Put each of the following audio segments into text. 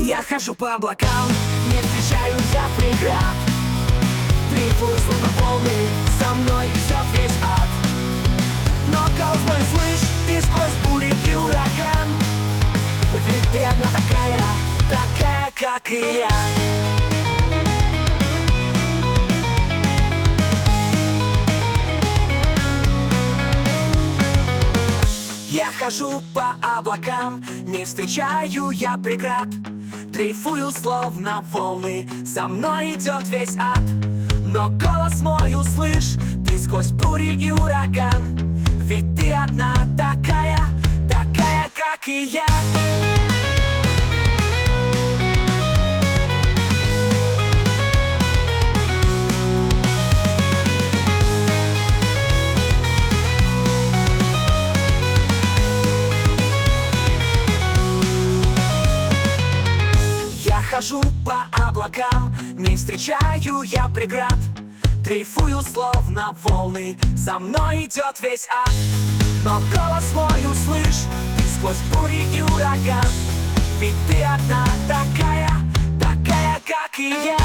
Я хожу по облакам, не встречаю я преград. Дрейфую словно волны, со мной идет весь ад. Но голос мой слышь, ты сквозь бури и ураган. Ведь ты одна такая, как и я. Я хожу по облакам, не встречаю я преград. Дрейфую словно волны, со мной идет весь ад. Но голос мой услышь, ты сквозь бури и ураган. Ведь ты одна такая, как и я. Хожу по облакам, не встречаю я преград. Дрейфую словно волны, со мной идет весь ад. Но голос мой услышь, ты сквозь бури и ураган. Ведь ты одна такая, как и я.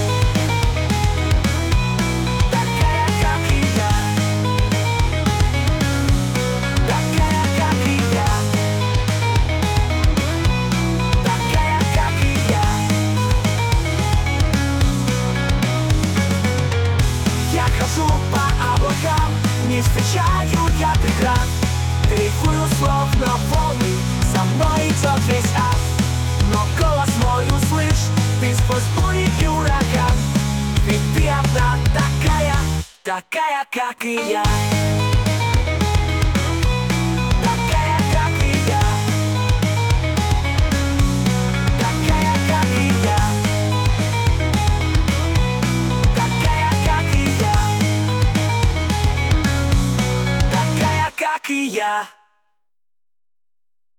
По облакам, не встречаю я преград. Дрейфую словно волны, со мной идет весь ад. Но голос мой услышь, ты сквозь бури и ураган. Ведь ты одна такая, как и я. Как и я.